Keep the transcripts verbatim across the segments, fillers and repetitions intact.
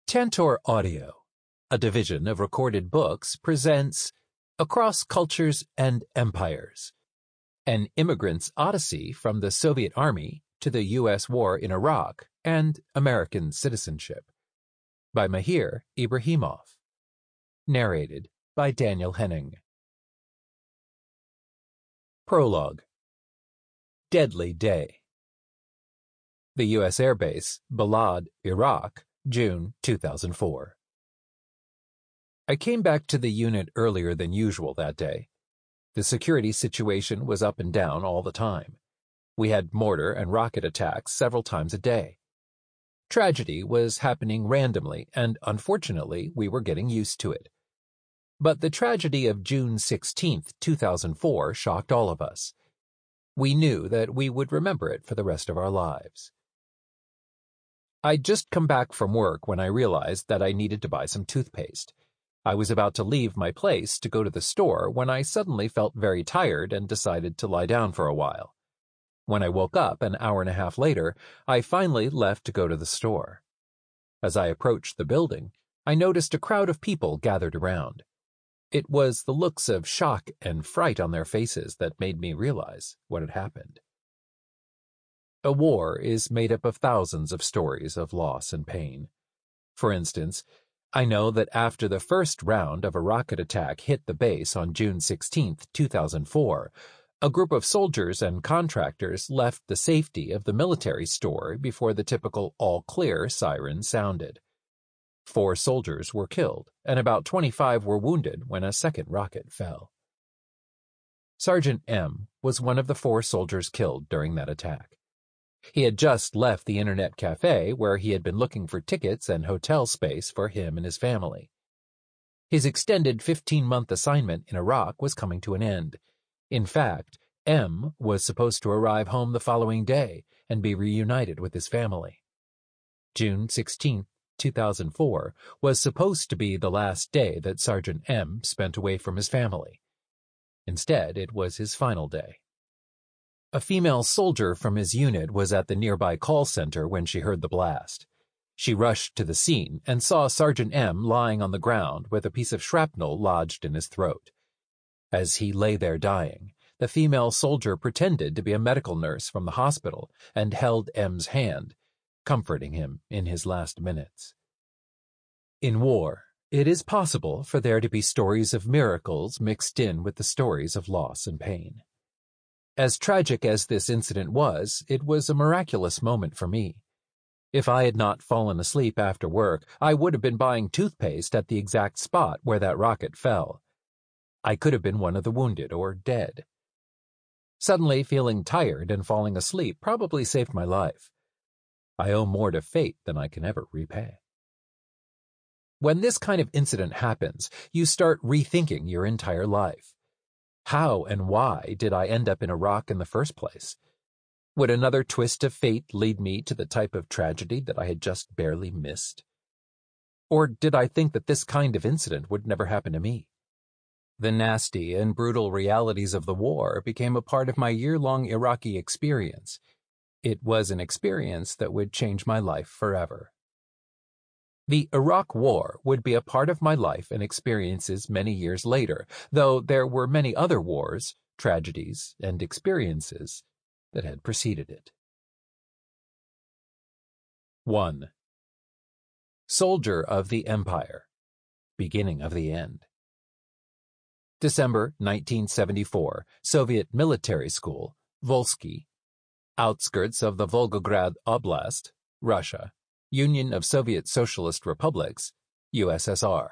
Tantor Audio, a division of Recorded Books, presents Across Cultures and Empires, an immigrant's odyssey from the Soviet Army to the U S war in Iraq and American citizenship, by Mahir Ibrahimov. Narrated by Daniel Henning. Prologue. Deadly Day. The U S Air Base, Balad, Iraq, June two thousand four. I came back to the unit earlier than usual that day. The security situation was up and down all the time. We had mortar and rocket attacks several times a day. Tragedy was happening randomly, and unfortunately, we were getting used to it. But the tragedy of June sixteenth, two thousand four shocked all of us. We knew that we would remember it for the rest of our lives. I'd just come back from work when I realized that I needed to buy some toothpaste. I was about to leave my place to go to the store when I suddenly felt very tired and decided to lie down for a while. When I woke up an hour and a half later, I finally left to go to the store. As I approached the building, I noticed a crowd of people gathered around. It was the looks of shock and fright on their faces that made me realize what had happened. A war is made up of thousands of stories of loss and pain. For instance, I know that after the first round of a rocket attack hit the base on June sixteenth, two thousand four, a group of soldiers and contractors left the safety of the military store before the typical all-clear siren sounded. Four soldiers were killed, and about twenty-five were wounded when a second rocket fell. Sergeant M was one of the four soldiers killed during that attack. He had just left the internet cafe where he had been looking for tickets and hotel space for him and his family. His extended fifteen-month assignment in Iraq was coming to an end. In fact, M was supposed to arrive home the following day and be reunited with his family. June sixteenth, two thousand four was supposed to be the last day that Sergeant M spent away from his family. Instead, it was his final day. A female soldier from his unit was at the nearby call center when she heard the blast. She rushed to the scene and saw Sergeant M lying on the ground with a piece of shrapnel lodged in his throat. As he lay there dying, the female soldier pretended to be a medical nurse from the hospital and held M's hand, comforting him in his last minutes. In war, it is possible for there to be stories of miracles mixed in with the stories of loss and pain. As tragic as this incident was, it was a miraculous moment for me. If I had not fallen asleep after work, I would have been buying toothpaste at the exact spot where that rocket fell. I could have been one of the wounded or dead. Suddenly feeling tired and falling asleep probably saved my life. I owe more to fate than I can ever repay. When this kind of incident happens, you start rethinking your entire life. How and why did I end up in Iraq in the first place? Would another twist of fate lead me to the type of tragedy that I had just barely missed? Or did I think that this kind of incident would never happen to me? The nasty and brutal realities of the war became a part of my year-long Iraqi experience. It was an experience that would change my life forever. The Iraq War would be a part of my life and experiences many years later, though there were many other wars, tragedies, and experiences that had preceded it. one. Soldier of the Empire. Beginning of the End. December nineteen seventy-four, Soviet Military School, Volsky, outskirts of the Volgograd Oblast, Russia. Union of Soviet Socialist Republics, U S S R.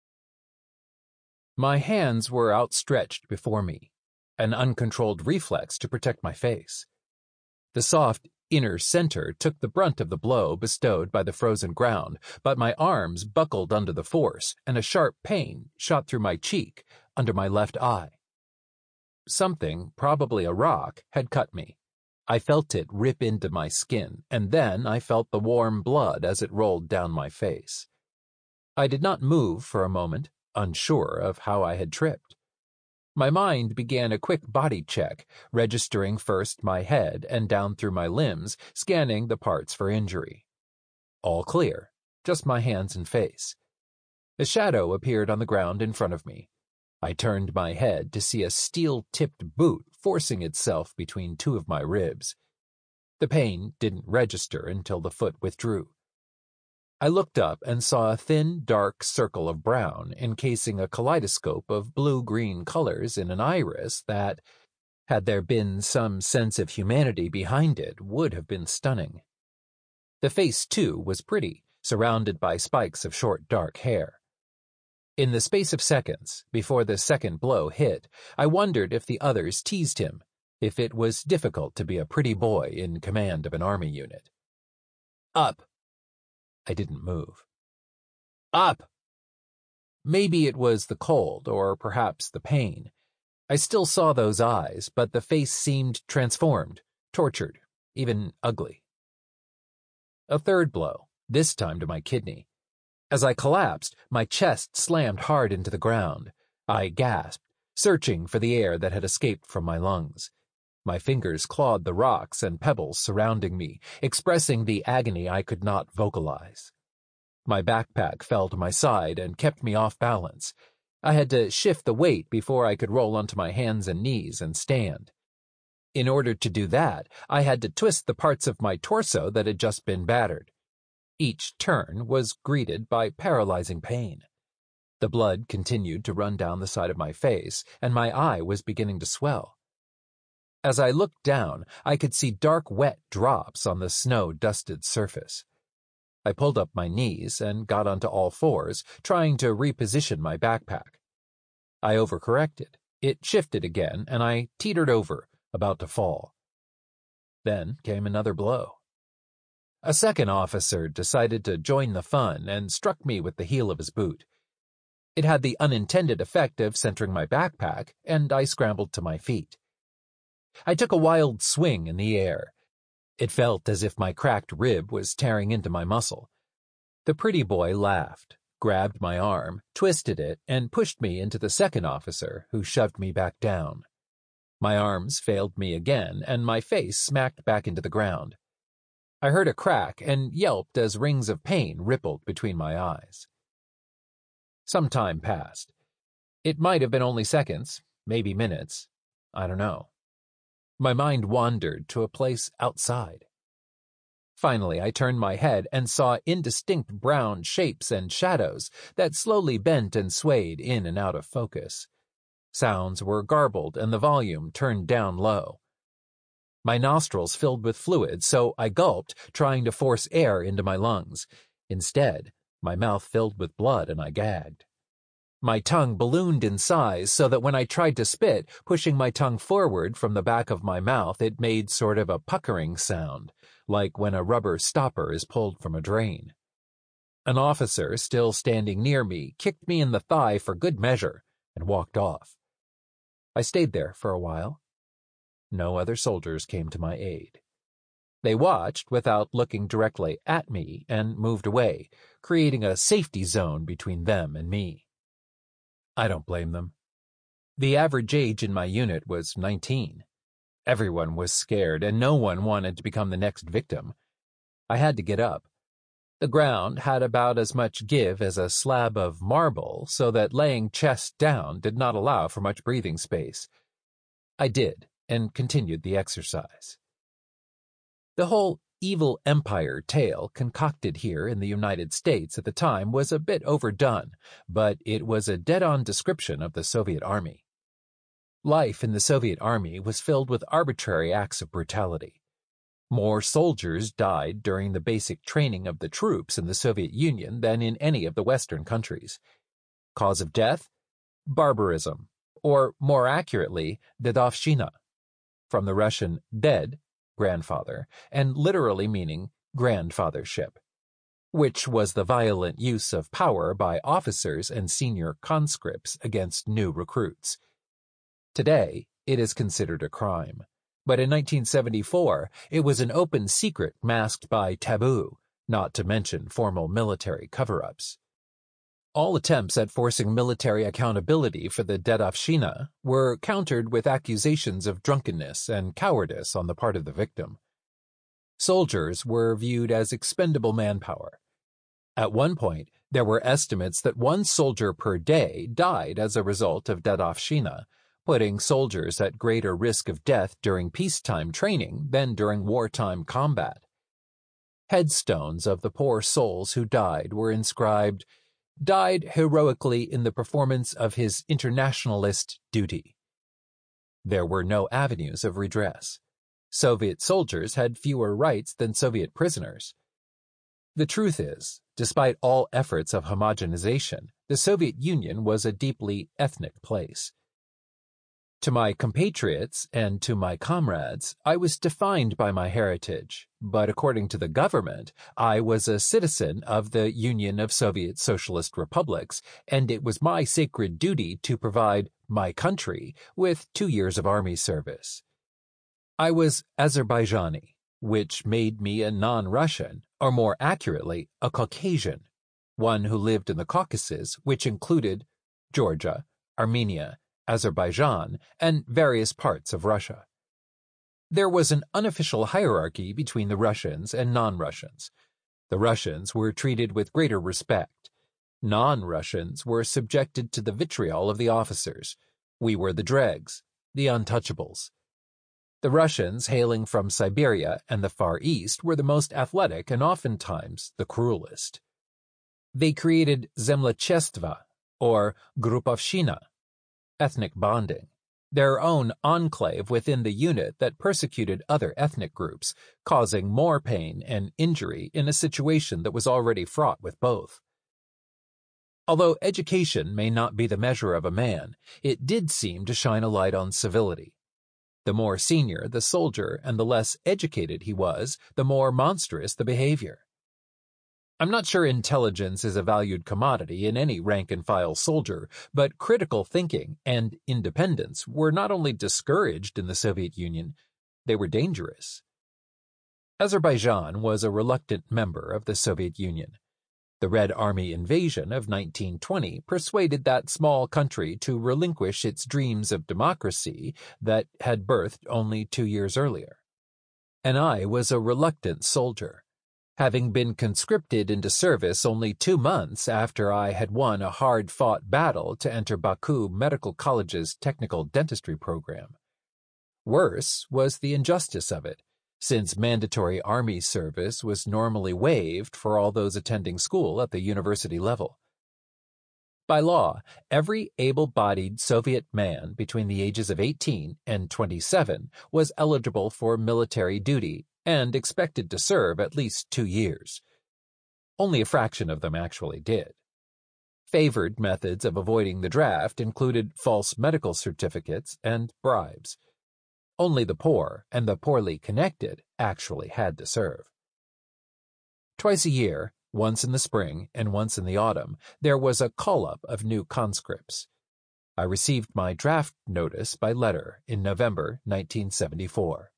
My hands were outstretched before me, an uncontrolled reflex to protect my face. The soft inner center took the brunt of the blow bestowed by the frozen ground, but my arms buckled under the force, and a sharp pain shot through my cheek, under my left eye. Something, probably a rock, had cut me. I felt it rip into my skin, and then I felt the warm blood as it rolled down my face. I did not move for a moment, unsure of how I had tripped. My mind began a quick body check, registering first my head and down through my limbs, scanning the parts for injury. All clear. just my hands and face. A shadow appeared on the ground in front of me. I turned my head to see a steel-tipped boot forcing itself between two of my ribs. The pain didn't register until the foot withdrew. I looked up and saw a thin, dark circle of brown encasing a kaleidoscope of blue-green colors in an iris that, had there been some sense of humanity behind it, would have been stunning. The face, too, was pretty, surrounded by spikes of short, dark hair. In the space of seconds, before the second blow hit, I wondered if the others teased him, if it was difficult to be a pretty boy in command of an army unit. Up! I didn't move. Up! Maybe it was the cold, or perhaps the pain. I still saw those eyes, but the face seemed transformed, tortured, even ugly. A third blow, this time to my kidney. As I collapsed, my chest slammed hard into the ground. I gasped, searching for the air that had escaped from my lungs. My fingers clawed the rocks and pebbles surrounding me, expressing the agony I could not vocalize. My backpack fell to my side and kept me off balance. I had to shift the weight before I could roll onto my hands and knees and stand. In order to do that, I had to twist the parts of my torso that had just been battered. Each turn was greeted by paralyzing pain. The blood continued to run down the side of my face, and my eye was beginning to swell. As I looked down, I could see dark, wet drops on the snow-dusted surface. I pulled up my knees and got onto all fours, trying to reposition my backpack. I overcorrected. It shifted again, and I teetered over, about to fall. Then came another blow. A second officer decided to join the fun and struck me with the heel of his boot. It had the unintended effect of centering my backpack, and I scrambled to my feet. I took a wild swing in the air. It felt as if my cracked rib was tearing into my muscle. The pretty boy laughed, grabbed my arm, twisted it, and pushed me into the second officer, who shoved me back down. My arms failed me again, and my face smacked back into the ground. I heard a crack and yelped as rings of pain rippled between my eyes. Some time passed. It might have been only seconds, maybe minutes. I don't know. My mind wandered to a place outside. Finally, I turned my head and saw indistinct brown shapes and shadows that slowly bent and swayed in and out of focus. Sounds were garbled and the volume turned down low. My nostrils filled with fluid, so I gulped, trying to force air into my lungs. Instead, my mouth filled with blood and I gagged. My tongue ballooned in size so that when I tried to spit, pushing my tongue forward from the back of my mouth, it made sort of a puckering sound, like when a rubber stopper is pulled from a drain. An officer, still standing near me, kicked me in the thigh for good measure and walked off. I stayed there for a while. No other soldiers came to my aid. They watched without looking directly at me and moved away, creating a safety zone between them and me. I don't blame them. The average age in my unit was nineteen. Everyone was scared, and no one wanted to become the next victim. I had to get up. The ground had about as much give as a slab of marble, so that laying chest down did not allow for much breathing space. I did, and continued the exercise. The whole evil empire tale concocted here in the United States at the time was a bit overdone, but it was a dead-on description of the Soviet Army. Life in the Soviet Army was filled with arbitrary acts of brutality. More soldiers died during the basic training of the troops in the Soviet Union than in any of the Western countries. Cause of death? Barbarism, or more accurately, dedovshchina, from the Russian ded, grandfather, and literally meaning grandfathership, which was the violent use of power by officers and senior conscripts against new recruits. Today, it is considered a crime, but in nineteen seventy-four, it was an open secret masked by taboo, not to mention formal military cover-ups. All attempts at forcing military accountability for the dedovshchina were countered with accusations of drunkenness and cowardice on the part of the victim. Soldiers were viewed as expendable manpower. At one point, there were estimates that one soldier per day died as a result of Dedovshchina, putting soldiers at greater risk of death during peacetime training than during wartime combat. Headstones of the poor souls who died were inscribed, "Died heroically in the performance of his internationalist duty." There were no avenues of redress. Soviet soldiers had fewer rights than Soviet prisoners. The truth is, despite all efforts of homogenization, the Soviet Union was a deeply ethnic place. To my compatriots and to my comrades, I was defined by my heritage, but according to the government, I was a citizen of the Union of Soviet Socialist Republics, and it was my sacred duty to provide my country with two years of army service. I was Azerbaijani, which made me a non-Russian, or more accurately, a Caucasian, one who lived in the Caucasus, which included Georgia, Armenia, Azerbaijan, and various parts of Russia. There was an unofficial hierarchy between the Russians and non-Russians. The Russians were treated with greater respect. Non-Russians were subjected to the vitriol of the officers. We were the dregs, the untouchables. The Russians hailing from Siberia and the Far East were the most athletic and oftentimes the cruelest. They created Zemlyachestvo, or Grupovshchina, ethnic bonding, their own enclave within the unit that persecuted other ethnic groups, causing more pain and injury in a situation that was already fraught with both. Although education may not be the measure of a man, it did seem to shine a light on civility. The more senior the soldier and the less educated he was, the more monstrous the behavior. I'm not sure intelligence is a valued commodity in any rank-and-file soldier, but critical thinking and independence were not only discouraged in the Soviet Union, they were dangerous. Azerbaijan was a reluctant member of the Soviet Union. The Red Army invasion of nineteen twenty persuaded that small country to relinquish its dreams of democracy that had birthed only two years earlier. And I was a reluctant soldier, having been conscripted into service only two months after I had won a hard-fought battle to enter Baku Medical College's technical dentistry program. Worse was the injustice of it, since mandatory army service was normally waived for all those attending school at the university level. By law, every able-bodied Soviet man between the ages of eighteen and twenty-seven was eligible for military duty and expected to serve at least two years. Only a fraction of them actually did. Favored methods of avoiding the draft included false medical certificates and bribes. Only the poor and the poorly connected actually had to serve. Twice a year, once in the spring and once in the autumn, there was a call-up of new conscripts. I received my draft notice by letter in November nineteen seventy-four.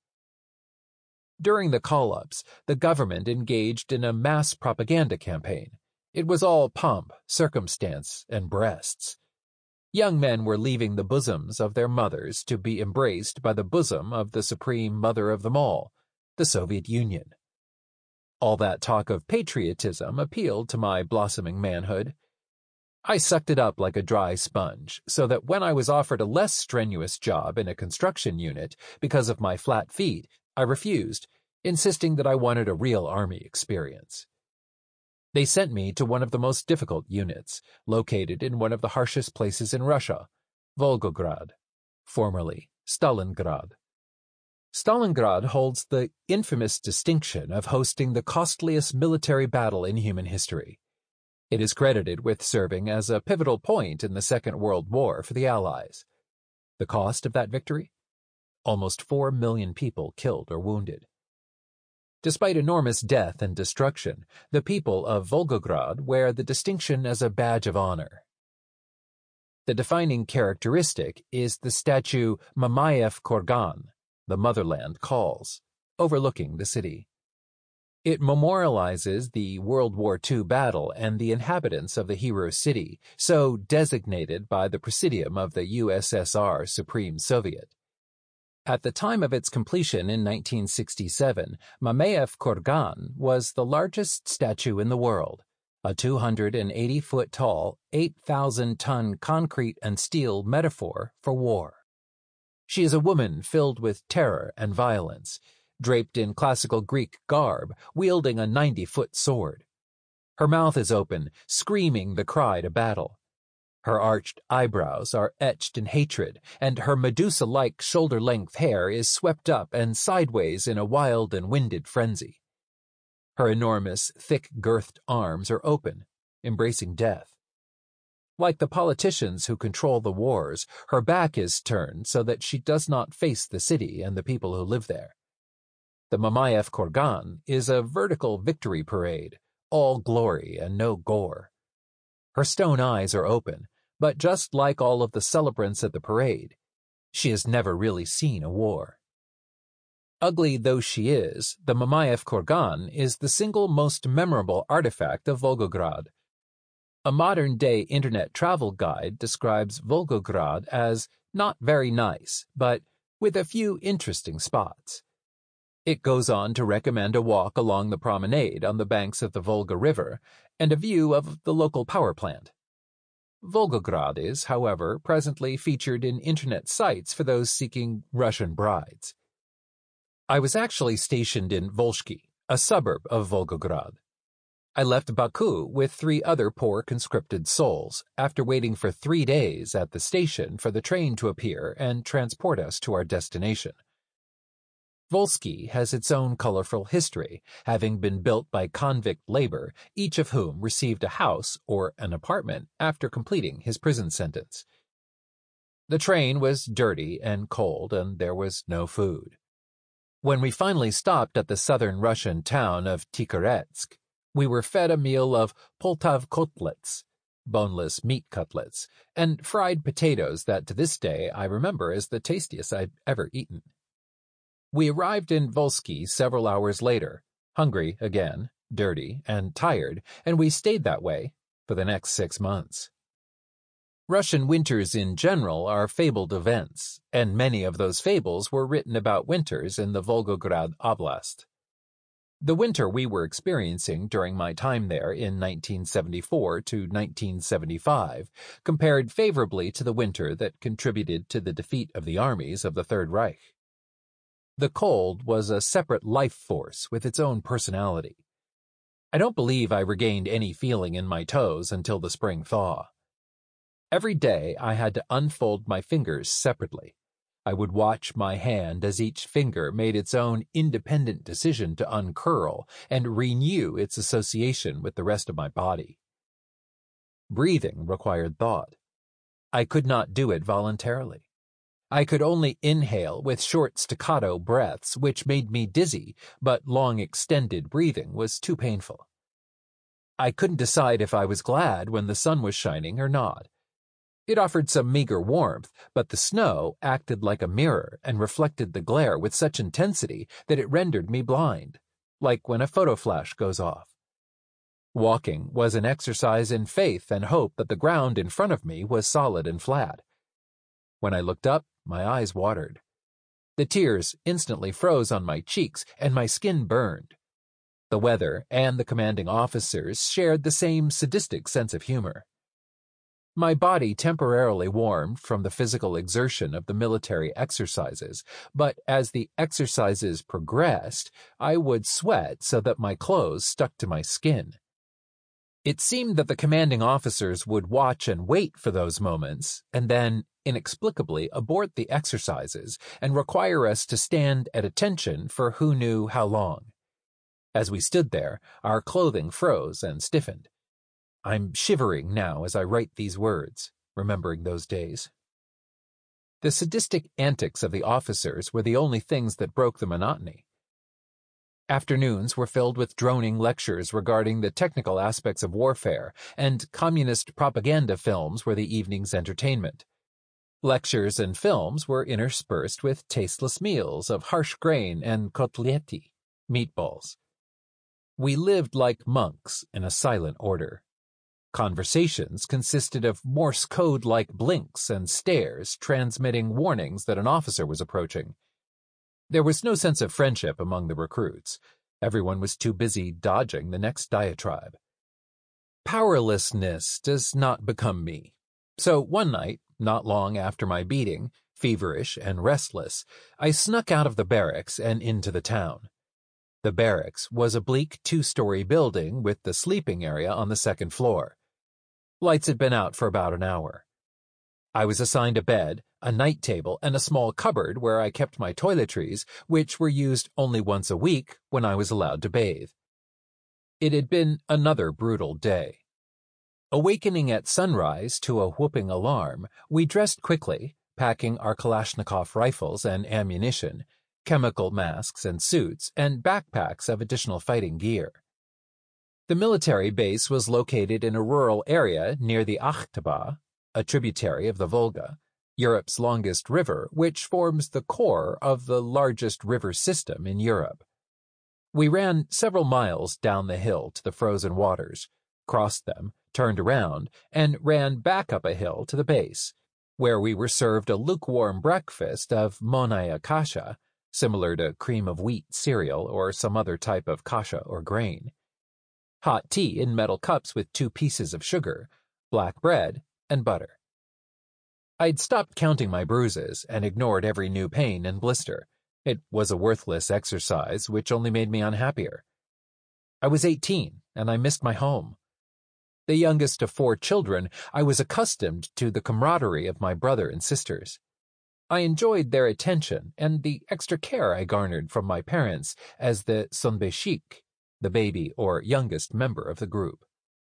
During the call-ups, the government engaged in a mass propaganda campaign. It was all pomp, circumstance, and breasts. Young men were leaving the bosoms of their mothers to be embraced by the bosom of the supreme mother of them all, the Soviet Union. All that talk of patriotism appealed to my blossoming manhood. I sucked it up like a dry sponge, so that when I was offered a less strenuous job in a construction unit because of my flat feet, I refused, insisting that I wanted a real army experience. They sent me to one of the most difficult units, located in one of the harshest places in Russia, Volgograd, formerly Stalingrad. Stalingrad holds the infamous distinction of hosting the costliest military battle in human history. It is credited with serving as a pivotal point in the Second World War for the Allies. The cost of that victory? Almost four million people killed or wounded. Despite enormous death and destruction, the people of Volgograd wear the distinction as a badge of honor. The defining characteristic is the statue Mamayev Kurgan, the motherland calls, overlooking the city. It memorializes the World War Two battle and the inhabitants of the hero city, so designated by the Presidium of the U S S R Supreme Soviet. At the time of its completion in nineteen sixty-seven, Mamayev Kurgan was the largest statue in the world, a two hundred eighty foot tall, eight thousand ton concrete and steel metaphor for war. She is a woman filled with terror and violence, draped in classical Greek garb, wielding a ninety foot sword. Her mouth is open, screaming the cry to battle. Her arched eyebrows are etched in hatred, and her Medusa-like shoulder-length hair is swept up and sideways in a wild and winded frenzy. Her enormous, thick-girthed arms are open, embracing death. Like the politicians who control the wars, her back is turned so that she does not face the city and the people who live there. The Mamayev Kurgan is a vertical victory parade, all glory and no gore. Her stone eyes are open, but just like all of the celebrants at the parade, she has never really seen a war. Ugly though she is, the Mamayev Kurgan is the single most memorable artifact of Volgograd. A modern-day internet travel guide describes Volgograd as not very nice, but with a few interesting spots. It goes on to recommend a walk along the promenade on the banks of the Volga River and a view of the local power plant. Volgograd is, however, presently featured in internet sites for those seeking Russian brides. I was actually stationed in Volshki, a suburb of Volgograd. I left Baku with three other poor conscripted souls after waiting for three days at the station for the train to appear and transport us to our destination. Volsky has its own colorful history, having been built by convict labor, each of whom received a house or an apartment after completing his prison sentence. The train was dirty and cold, and there was no food. When we finally stopped at the southern Russian town of Tikhoretsk, we were fed a meal of Poltav kotlets, boneless meat cutlets, and fried potatoes that to this day I remember as the tastiest I've ever eaten. We arrived in Volsky several hours later, hungry again, dirty, and tired, and we stayed that way for the next six months. Russian winters in general are fabled events, and many of those fables were written about winters in the Volgograd Oblast. The winter we were experiencing during my time there in nineteen seventy-four to nineteen seventy-five compared favorably to the winter that contributed to the defeat of the armies of the Third Reich. The cold was a separate life force with its own personality. I don't believe I regained any feeling in my toes until the spring thaw. Every day I had to unfold my fingers separately. I would watch my hand as each finger made its own independent decision to uncurl and renew its association with the rest of my body. Breathing required thought. I could not do it voluntarily. I could only inhale with short staccato breaths, which made me dizzy, but long extended breathing was too painful. I couldn't decide if I was glad when the sun was shining or not. It offered some meager warmth, but the snow acted like a mirror and reflected the glare with such intensity that it rendered me blind, like when a photo flash goes off. Walking was an exercise in faith and hope that the ground in front of me was solid and flat. When I looked up, my eyes watered. The tears instantly froze on my cheeks, and my skin burned. The weather and the commanding officers shared the same sadistic sense of humor. My body temporarily warmed from the physical exertion of the military exercises, but as the exercises progressed, I would sweat so that my clothes stuck to my skin. It seemed that the commanding officers would watch and wait for those moments, and then, inexplicably, abort the exercises and require us to stand at attention for who knew how long. As we stood there, our clothing froze and stiffened. I'm shivering now as I write these words, remembering those days. The sadistic antics of the officers were the only things that broke the monotony. Afternoons were filled with droning lectures regarding the technical aspects of warfare, and communist propaganda films were the evening's entertainment. Lectures and films were interspersed with tasteless meals of harsh grain and kotleti, meatballs. We lived like monks in a silent order. Conversations consisted of Morse code-like blinks and stares transmitting warnings that an officer was approaching. There was no sense of friendship among the recruits. Everyone was too busy dodging the next diatribe. Powerlessness does not become me. So one night, not long after my beating, feverish and restless, I snuck out of the barracks and into the town. The barracks was a bleak two-story building with the sleeping area on the second floor. Lights had been out for about an hour. I was assigned a bed, a night table, and a small cupboard where I kept my toiletries, which were used only once a week when I was allowed to bathe. It had been another brutal day. Awakening at sunrise to a whooping alarm, we dressed quickly, packing our Kalashnikov rifles and ammunition, chemical masks and suits, and backpacks of additional fighting gear. The military base was located in a rural area near the Akhtaba, a tributary of the Volga, Europe's longest river, which forms the core of the largest river system in Europe. We ran several miles down the hill to the frozen waters, crossed them, turned around, and ran back up a hill to the base, where we were served a lukewarm breakfast of monaya kasha, similar to cream of wheat cereal or some other type of kasha or grain, hot tea in metal cups with two pieces of sugar, black bread, and butter. I'd stopped counting my bruises and ignored every new pain and blister. It was a worthless exercise which only made me unhappier. I was eighteen, and I missed my home. The youngest of four children, I was accustomed to the camaraderie of my brother and sisters. I enjoyed their attention and the extra care I garnered from my parents as the sonbeshik, the baby or youngest member of the group.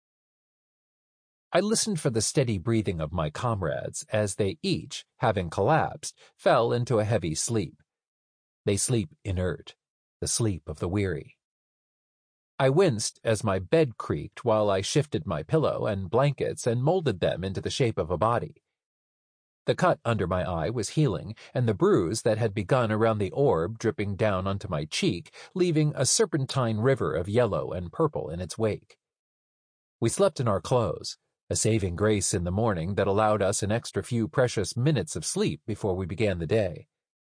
I listened for the steady breathing of my comrades as they each, having collapsed, fell into a heavy sleep. They sleep inert, the sleep of the weary. I winced as my bed creaked while I shifted my pillow and blankets and molded them into the shape of a body. The cut under my eye was healing, and the bruise that had begun around the orb dripping down onto my cheek, leaving a serpentine river of yellow and purple in its wake. We slept in our clothes, a saving grace in the morning that allowed us an extra few precious minutes of sleep before we began the day.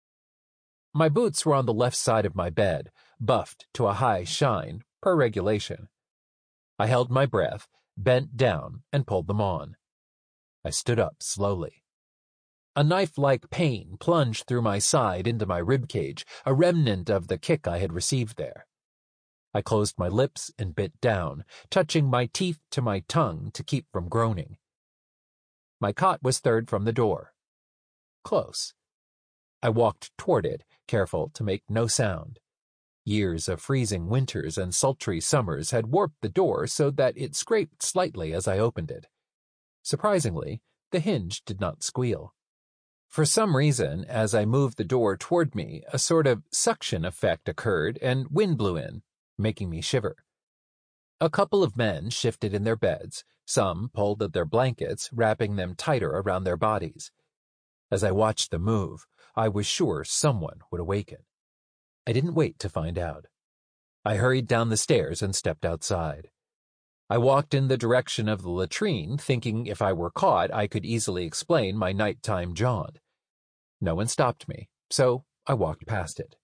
My boots were on the left side of my bed, buffed to a high shine, per regulation. I held my breath, bent down, and pulled them on. I stood up slowly. A knife-like pain plunged through my side into my ribcage, a remnant of the kick I had received there. I closed my lips and bit down, touching my teeth to my tongue to keep from groaning. My cot was third from the door. Close. I walked toward it, careful to make no sound. Years of freezing winters and sultry summers had warped the door so that it scraped slightly as I opened it. Surprisingly, the hinge did not squeal. For some reason, as I moved the door toward me, a sort of suction effect occurred and wind blew in, making me shiver. A couple of men shifted in their beds, some pulled at their blankets, wrapping them tighter around their bodies. As I watched them move, I was sure someone would awaken. I didn't wait to find out. I hurried down the stairs and stepped outside. I walked in the direction of the latrine, thinking if I were caught I could easily explain my nighttime jaunt. No one stopped me, so I walked past it.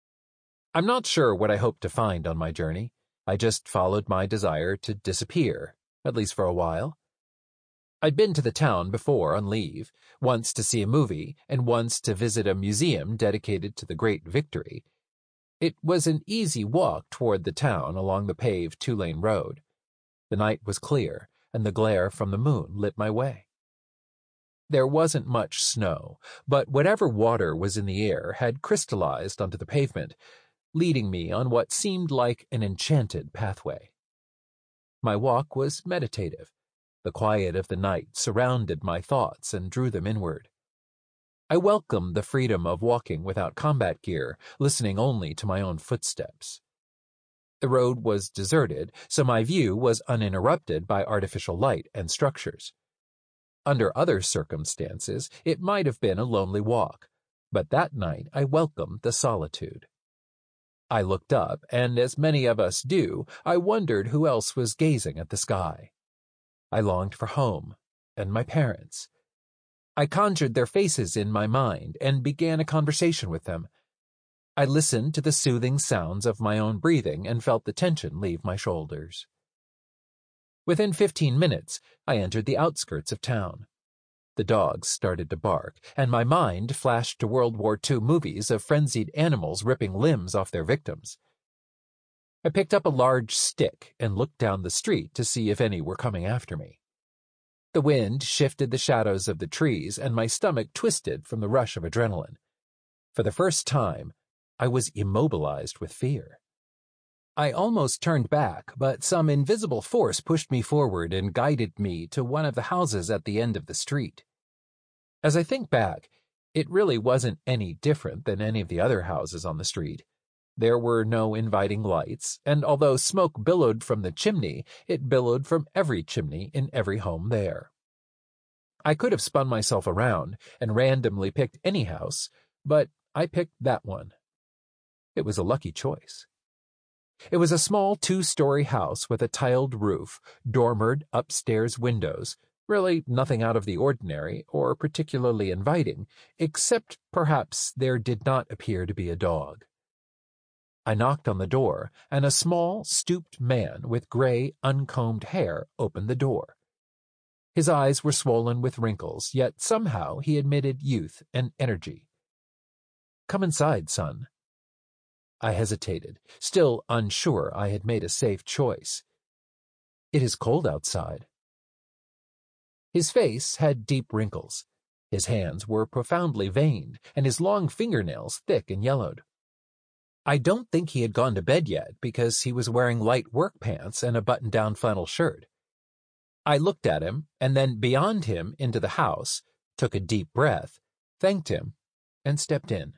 I'm not sure what I hoped to find on my journey. I just followed my desire to disappear, at least for a while. I'd been to the town before on leave, once to see a movie and once to visit a museum dedicated to the Great Victory. It was an easy walk toward the town along the paved two-lane road. The night was clear, and the glare from the moon lit my way. There wasn't much snow, but whatever water was in the air had crystallized onto the pavement, leading me on what seemed like an enchanted pathway. My walk was meditative. The quiet of the night surrounded my thoughts and drew them inward. I welcomed the freedom of walking without combat gear, listening only to my own footsteps. The road was deserted, so my view was uninterrupted by artificial light and structures. Under other circumstances, it might have been a lonely walk, but that night I welcomed the solitude. I looked up, and as many of us do, I wondered who else was gazing at the sky. I longed for home, and my parents. I conjured their faces in my mind and began a conversation with them. I listened to the soothing sounds of my own breathing and felt the tension leave my shoulders. Within fifteen minutes, I entered the outskirts of town. The dogs started to bark, and my mind flashed to World War Two movies of frenzied animals ripping limbs off their victims. I picked up a large stick and looked down the street to see if any were coming after me. The wind shifted the shadows of the trees, and my stomach twisted from the rush of adrenaline. For the first time, I was immobilized with fear. I almost turned back, but some invisible force pushed me forward and guided me to one of the houses at the end of the street. As I think back, it really wasn't any different than any of the other houses on the street. There were no inviting lights, and although smoke billowed from the chimney, it billowed from every chimney in every home there. I could have spun myself around and randomly picked any house, but I picked that one. It was a lucky choice. It was a small two-story house with a tiled roof, dormered upstairs windows, really nothing out of the ordinary or particularly inviting, except perhaps there did not appear to be a dog. I knocked on the door, and a small, stooped man with gray, uncombed hair opened the door. His eyes were swollen with wrinkles, yet somehow he emitted youth and energy. "Come inside, son." I hesitated, still unsure I had made a safe choice. "It is cold outside." His face had deep wrinkles. His hands were profoundly veined, and his long fingernails thick and yellowed. I don't think he had gone to bed yet because he was wearing light work pants and a button-down flannel shirt. I looked at him, and then beyond him into the house, took a deep breath, thanked him, and stepped in.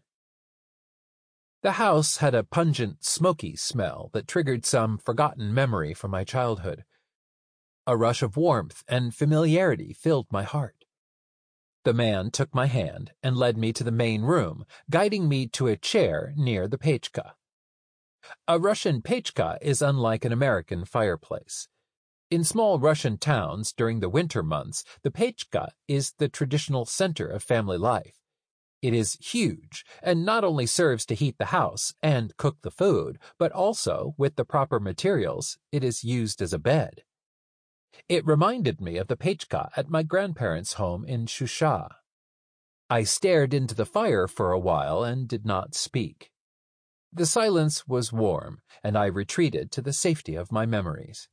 The house had a pungent, smoky smell that triggered some forgotten memory from my childhood. A rush of warmth and familiarity filled my heart. The man took my hand and led me to the main room, guiding me to a chair near the pechka. A Russian pechka is unlike an American fireplace. In small Russian towns during the winter months, the pechka is the traditional center of family life. It is huge and not only serves to heat the house and cook the food, but also, with the proper materials, it is used as a bed. It reminded me of the pechka at my grandparents' home in Shusha. I stared into the fire for a while and did not speak. The silence was warm, and I retreated to the safety of my memories.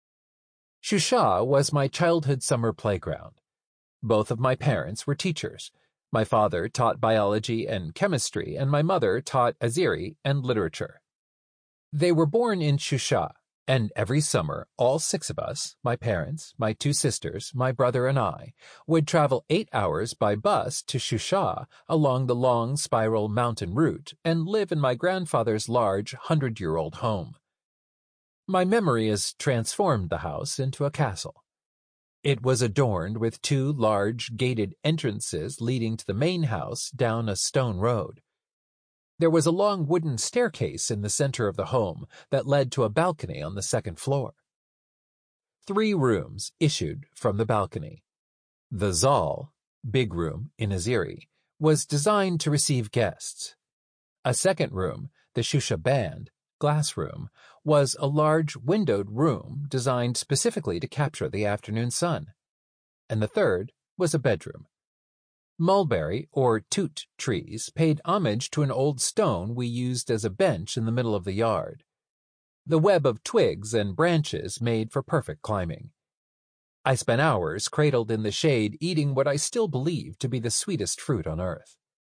Shusha was my childhood summer playground. Both of my parents were teachers. My father taught biology and chemistry, and my mother taught Azeri and literature. They were born in Shusha, and every summer, all six of us, my parents, my two sisters, my brother, and I, would travel eight hours by bus to Shusha along the long spiral mountain route and live in my grandfather's large hundred-year-old home. My memory has transformed the house into a castle. It was adorned with two large gated entrances leading to the main house down a stone road. There was a long wooden staircase in the center of the home that led to a balcony on the second floor. Three rooms issued from the balcony. The zal, big room in Azeri, was designed to receive guests. A second room, the Shusha band, glass room, was a large windowed room designed specifically to capture the afternoon sun. And the third was a bedroom. Mulberry or toot trees paid homage to an old stone we used as a bench in the middle of the yard. The web of twigs and branches made for perfect climbing. I spent hours cradled in the shade eating what I still believe to be the sweetest fruit on earth.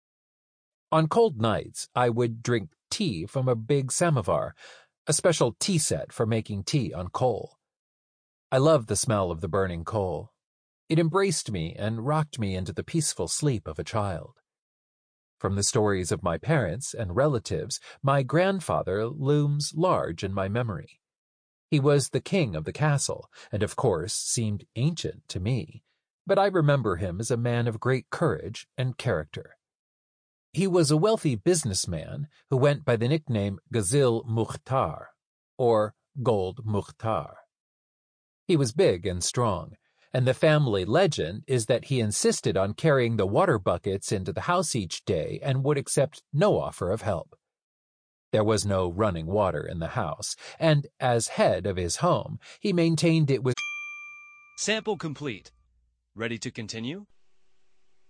On cold nights, I would drink tea from a big samovar, a special tea set for making tea on coal. I loved the smell of the burning coal. It embraced me and rocked me into the peaceful sleep of a child. From the stories of my parents and relatives, my grandfather looms large in my memory. He was the king of the castle, and of course seemed ancient to me, but I remember him as a man of great courage and character. He was a wealthy businessman who went by the nickname Gazil Mukhtar, or Gold Mukhtar. He was big and strong, and the family legend is that he insisted on carrying the water buckets into the house each day and would accept no offer of help. There was no running water in the house, and as head of his home, he maintained it was Sample complete. Ready to continue?